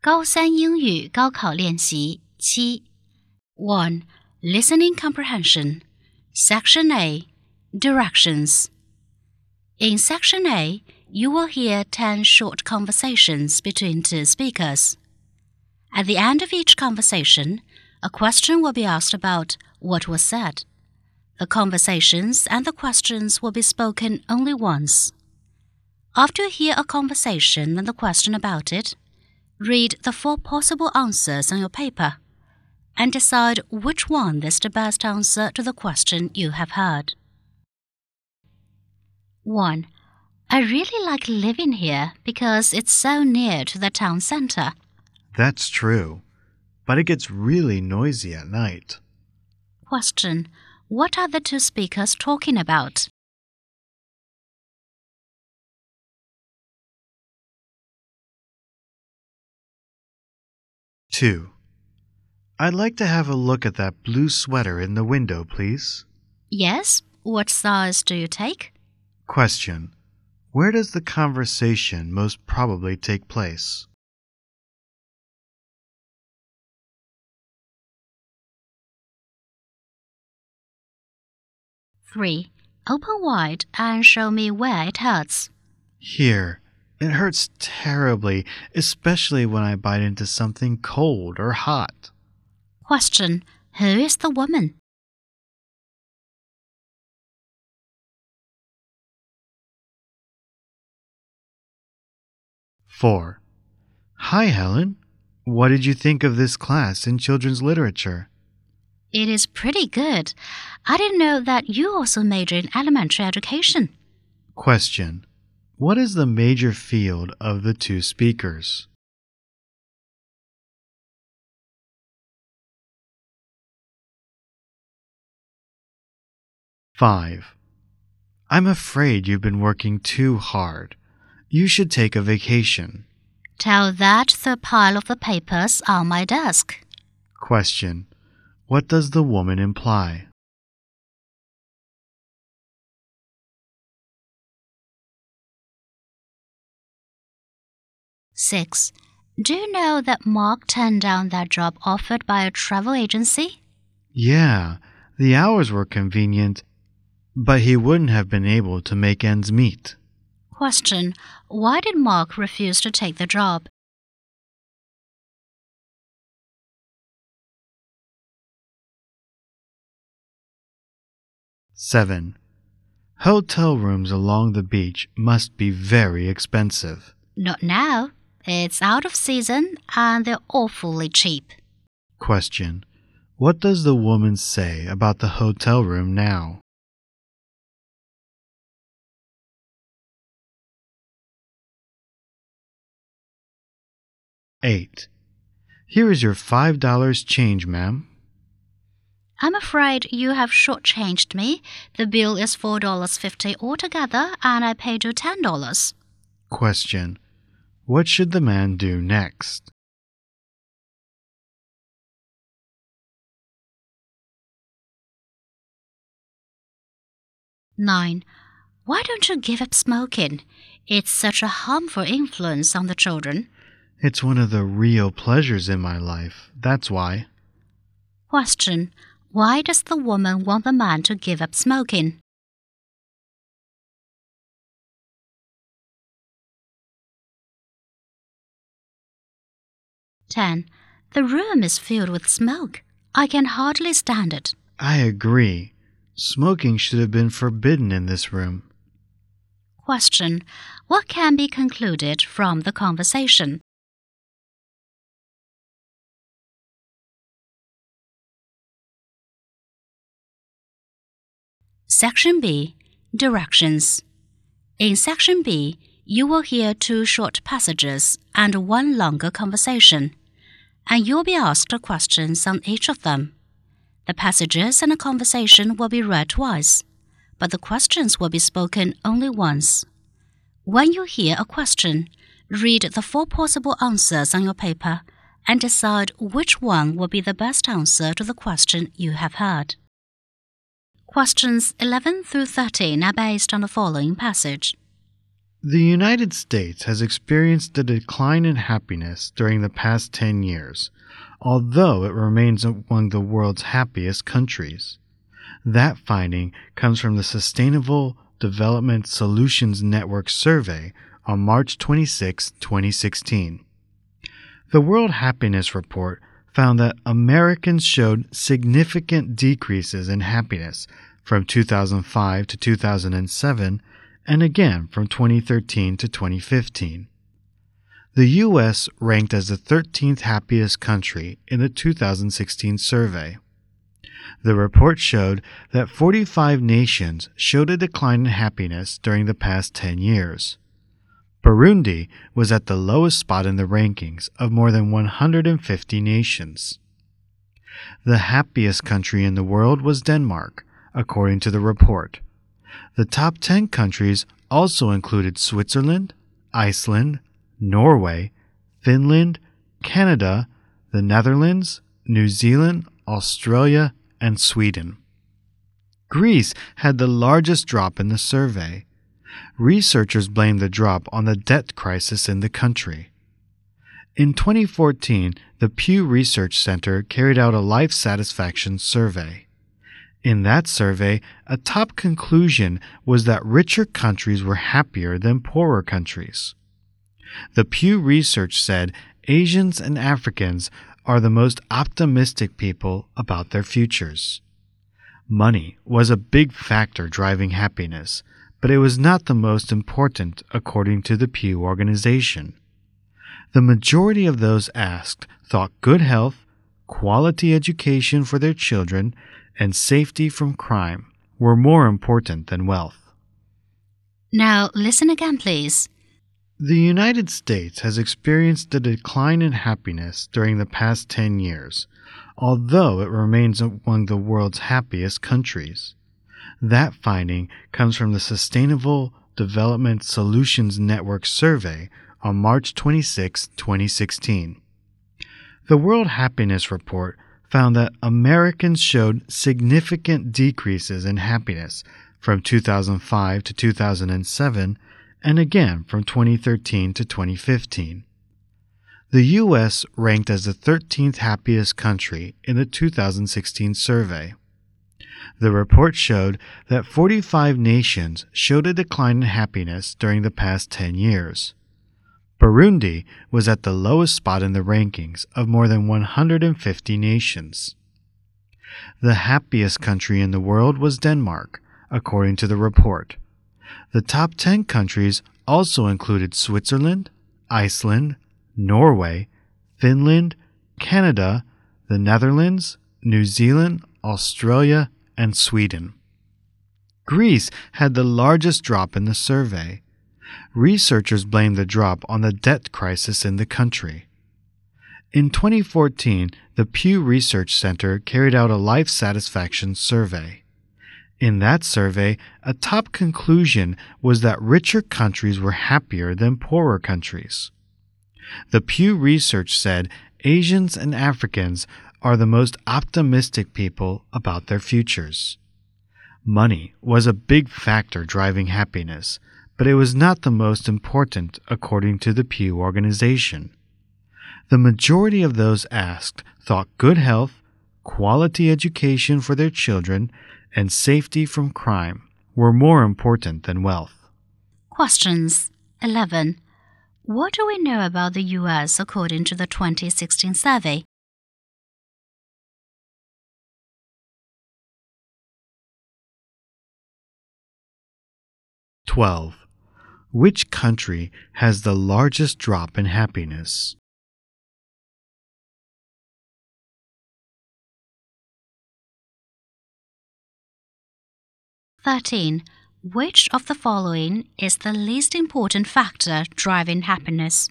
高三英语高考练习7 1. Listening Comprehension Section A Directions In Section A, you will hear 10 short conversations between two speakers. At the end of each conversation, a question will be asked about what was said. The conversations and the questions will be spoken only once. After you hear a conversation and the question about it, read the 4 possible answers on your paper and decide which one is the best answer to the question you have heard. 1. I really like living here because it's so near to the town center. That's true, but it gets really noisy at night. Question. What are the two speakers talking about? 2. I'd like to have a look at that blue sweater in the window, please. Yes. What size do you take? Question. Where does the conversation most probably take place? 3. Open wide and show me where it hurts. Here. It hurts terribly, especially when I bite into something cold or hot. Question. Who is the woman? 4. Hi, Helen. What did you think of this class in children's literature? It is pretty good. I didn't know that you also major in elementary education. Question. What is the major field of the two speakers? 5. I'm afraid you've been working too hard. You should take a vacation. Tell that to the pile of the papers on my desk. Question. What does the woman imply? 6. Do you know that Mark turned down that job offered by a travel agency? Yeah, the hours were convenient, but he wouldn't have been able to make ends meet. Question. Why did Mark refuse to take the job? 7. Hotel rooms along the beach must be very expensive. Not now. It's out of season and they're awfully cheap. Question. What does the woman say about the hotel room now? 8. Here is your $5 change, ma'am. I'm afraid you have shortchanged me. The bill is $4.50 altogether, and I paid you $10. Question. What should the man do next? 9. Why don't you give up smoking? It's such a harmful influence on the children. It's one of the real pleasures in my life. That's why. Question. Why does the woman want the man to give up smoking? 10. The room is filled with smoke. I can hardly stand it. I agree. Smoking should have been forbidden in this room. Question. What can be concluded from the conversation? 'Section B. Directions. In Section B, you will hear 2 short passages and 1 longer conversation, and you'll be asked questions on each of them. The passages and the conversation will be read twice, but the questions will be spoken only once. When you hear a question, read the 4 possible answers on your paper and decide which one will be the best answer to the question you have heard. Questions 11 through 13 are based on the following passage. The United States has experienced a decline in happiness during the past 10 years, although it remains among the world's happiest countries. That finding comes from the Sustainable Development Solutions Network survey on March 26, 2016. The World Happiness Report found that Americans showed significant decreases in happiness from 2005 to 2007 and again from 2013 to 2015. The U.S. ranked as the 13th happiest country in the 2016 survey. The report showed that 45 nations showed a decline in happiness during the past 10 years. Burundi was at the lowest spot in the rankings of more than 150 nations. The happiest country in the world was Denmark, according to the report. The top 10 countries also included Switzerland, Iceland, Norway, Finland, Canada, the Netherlands, New Zealand, Australia, and Sweden. Greece had the largest drop in the survey. Researchers blame the drop on the debt crisis in the country. In 2014, the Pew Research Center carried out a life satisfaction survey. In that survey, a top conclusion was that richer countries were happier than poorer countries. The Pew Research said Asians and Africans are the most optimistic people about their futures. Money was a big factor driving happiness, but it was not the most important according to the Pew organization. The majority of those asked thought good health, quality education for their children, and safety from crime were more important than wealth. Now listen again, please. The United States has experienced a decline in happiness during the past 10 years, although it remains among the world's happiest countries. That finding comes from the Sustainable Development Solutions Network survey on March 26, 2016. The World Happiness Report found that Americans showed significant decreases in happiness from 2005 to 2007 and again from 2013 to 2015. The U.S. ranked as the 13th happiest country in the 2016 survey. The report showed that 45 nations showed a decline in happiness during the past 10 years. Burundi was at the lowest spot in the rankings of more than 150 nations. The happiest country in the world was Denmark, according to the report. The top 10 countries also included Switzerland, Iceland, Norway, Finland, Canada, the Netherlands, New Zealand, Australia, and Sweden. Greece had the largest drop in the survey. Researchers blame the drop on the debt crisis in the country. In 2014, the Pew Research Center carried out a life satisfaction survey. In that survey, a top conclusion was that richer countries were happier than poorer countries. The Pew Research said Asians and Africans are the most optimistic people about their futures. Money was a big factor driving happiness, but it was not the most important according to the Pew organization. The majority of those asked thought good health, quality education for their children, and safety from crime were more important than wealth. Questions 11. What do we know about the U.S. according to the 2016 survey? (12) Which country has the largest drop in happiness? (13) Which of the following is the least important factor driving happiness?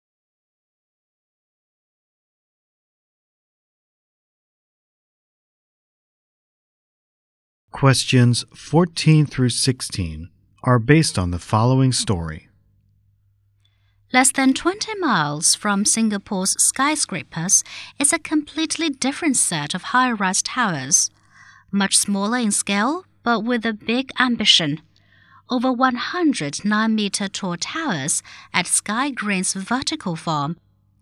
Questions 14 through 16 are based on the following story. Less than 20 miles from Singapore's skyscrapers is a completely different set of high-rise towers, much smaller in scale but with a big ambition. over 100 9-meter tall towers at Sky Green's vertical farm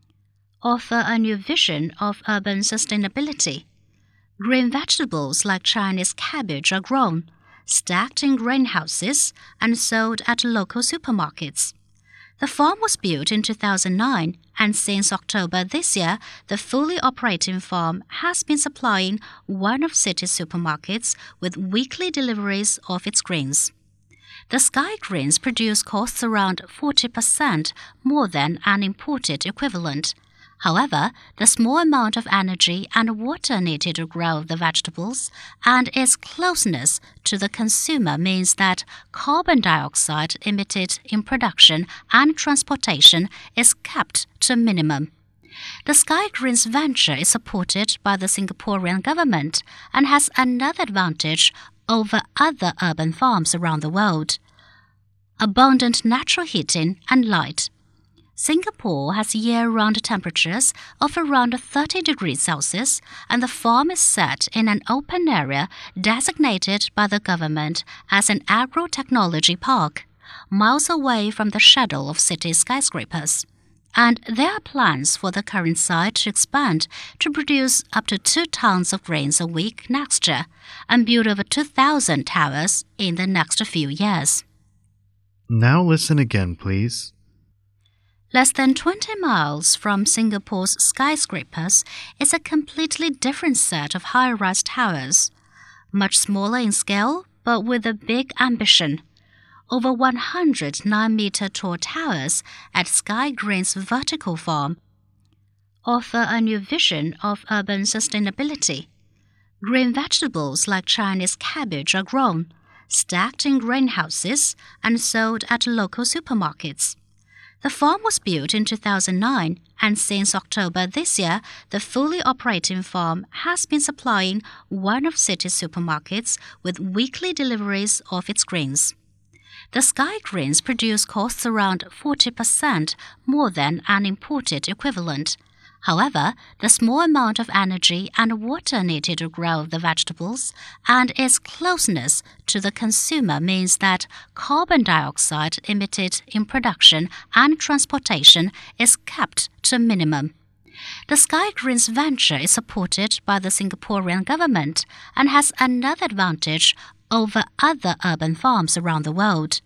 offer a new vision of urban sustainability. Green vegetables like Chinese cabbage are grown, stacked in greenhouses, and sold at local supermarkets. The farm was built in 2009, and since October this year, the fully operating farm has been supplying one of city's supermarkets with weekly deliveries of its greens. The Sky Greens produce costs around 40% more than an imported equivalent. However, the small amount of energy and water needed to grow the vegetables and its closeness to the consumer means that carbon dioxide emitted in production and transportation is kept to a minimum. The Sky Greens venture is supported by the Singaporean government and has another advantage over other urban farms around the world: abundant natural heating and light. Singapore has year-round temperatures of around 30 degrees Celsius, and the farm is set in an open area designated by the government as an agro-technology park, miles away from the shadow of city skyscrapers. And there are plans for the current site to expand to produce up to 2 tons of grains a week next year and build over 2,000 towers in the next few years. Now listen again, please. Less than 20 miles from Singapore's skyscrapers is a completely different set of high-rise towers, much smaller in scale but with a big ambition. Over 100 9-meter tall towers at Sky Green's vertical farm offer a new vision of urban sustainability. Green vegetables like Chinese cabbage are grown, stacked in greenhouses, and sold at local supermarkets. The farm was built in 2009, and since October this year, the fully operating farm has been supplying one of city's supermarkets with weekly deliveries of its greens. The Sky Greens produce costs around 40% more than an imported equivalent. However, the small amount of energy and water needed to grow the vegetables and its closeness to the consumer means that carbon dioxide emitted in production and transportation is kept to a minimum. The Sky Greens venture is supported by the Singaporean government and has another advantage over other urban farms around the world: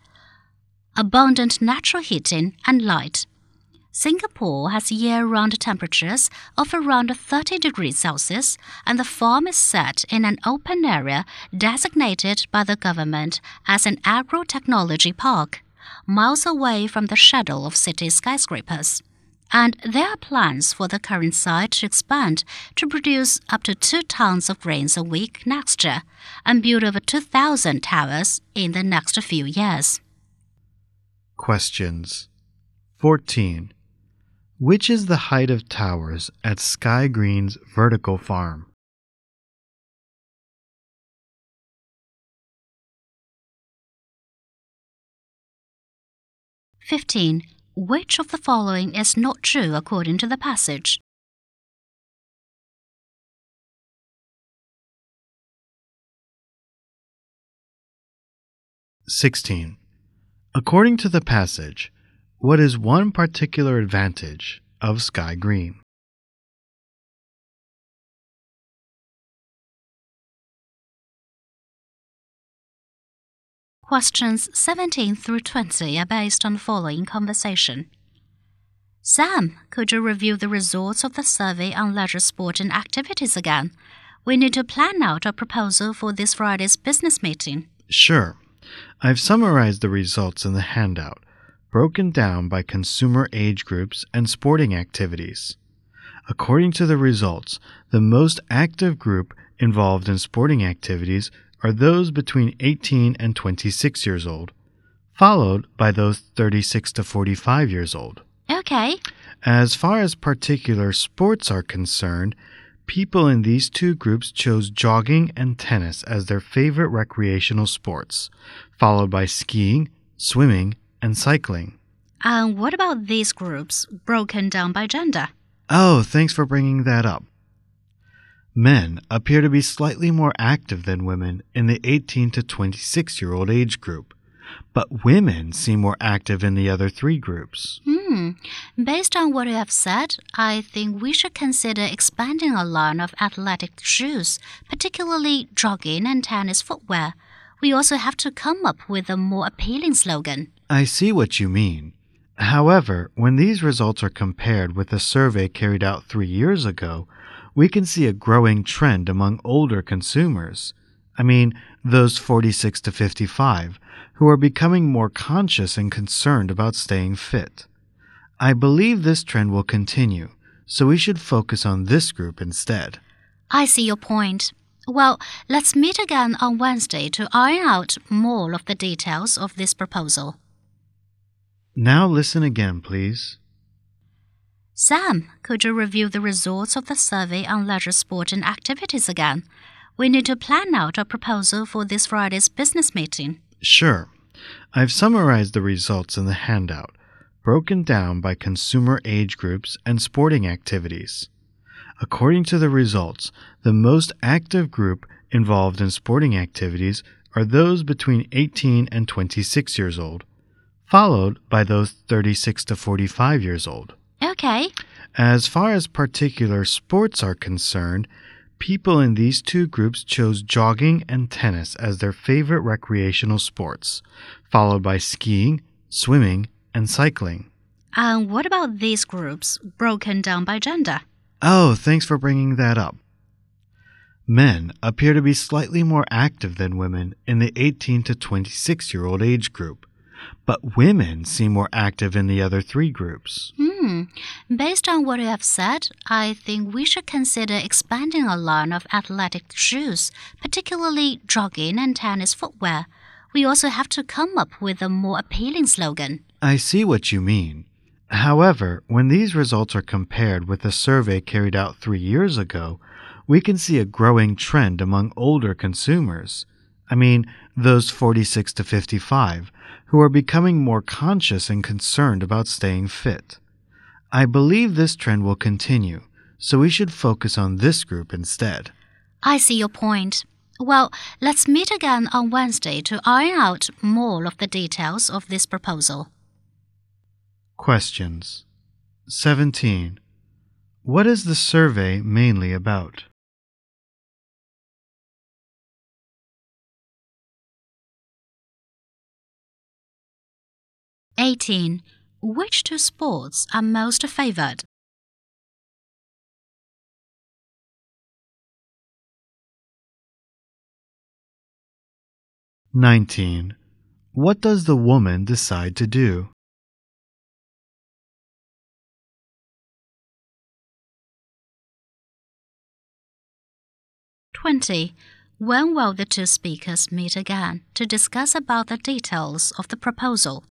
abundant natural heating and light. Singapore has year-round temperatures of around 30 degrees Celsius, and the farm is set in an open area designated by the government as an agro-technology park, miles away from the shadow of city skyscrapers. And there are plans for the current site to expand to produce up to 2 tons of grains a week next year and build over 2,000 towers in the next few years. Questions. 14. Which is the height of towers at Sky Green's vertical farm? 15. Which of the following is not true according to the passage? 16. According to the passage, what is one particular advantage of Sky Green? Questions 17 through 20 are based on the following conversation. Sam, could you review the results of the survey on leisure sport and activities again? We need to plan out a proposal for this Friday's business meeting. Sure. I've summarized the results in the handout, broken down by consumer age groups and sporting activities. According to the results, the most active group involved in sporting activities are those between 18 and 26 years old, followed by those 36 to 45 years old. Okay. As far as particular sports are concerned, people in these two groups chose jogging and tennis as their favorite recreational sports, followed by skiing, swimming, and cycling. And what about these groups, broken down by gender? Oh, thanks for bringing that up. Men appear to be slightly more active than women in the 18 to 26-year-old age group, but women seem more active in the other three groups. Based on what you have said, I think we should consider expanding our line of athletic shoes, particularly jogging and tennis footwear. We also have to come up with a more appealing slogan. I see what you mean. However, when these results are compared with a survey carried out 3 years ago, we can see a growing trend among older consumers. I mean, those 46 to 55, who are becoming more conscious and concerned about staying fit. I believe this trend will continue, so we should focus on this group instead. I see your point. Well, let's meet again on Wednesday to iron out more of the details of this proposal. Now listen again, please. Sam, could you review the results of the survey on leisure sport and activities again? We need to plan out a proposal for this Friday's business meeting. Sure. I've summarized the results in the handout, broken down by consumer age groups and sporting activities. According to the results, the most active group involved in sporting activities are those between 18 and 26 years old, followed by those 36 to 45 years old. Okay. As far as particular sports are concerned, people in these two groups chose jogging and tennis as their favorite recreational sports, followed by skiing, swimming, and cycling. And what about these groups, broken down by gender? Oh, thanks for bringing that up. Men appear to be slightly more active than women in the 18 to 26-year-old age group, but women seem more active in the other three groups. Based on what you have said, I think we should consider expanding our line of athletic shoes, particularly jogging and tennis footwear. We also have to come up with a more appealing slogan. I see what you mean. However, when these results are compared with a survey carried out 3 years ago, we can see a growing trend among older consumers. I mean, those 46 to 55, who are becoming more conscious and concerned about staying fit. I believe this trend will continue, so we should focus on this group instead. I see your point. Well, let's meet again on Wednesday to iron out more of the details of this proposal. Questions. 17. What is the survey mainly about? 18. Which two sports are most favored? 19. What does the woman decide to do? 20. When will the two speakers meet again to discuss about the details of the proposal?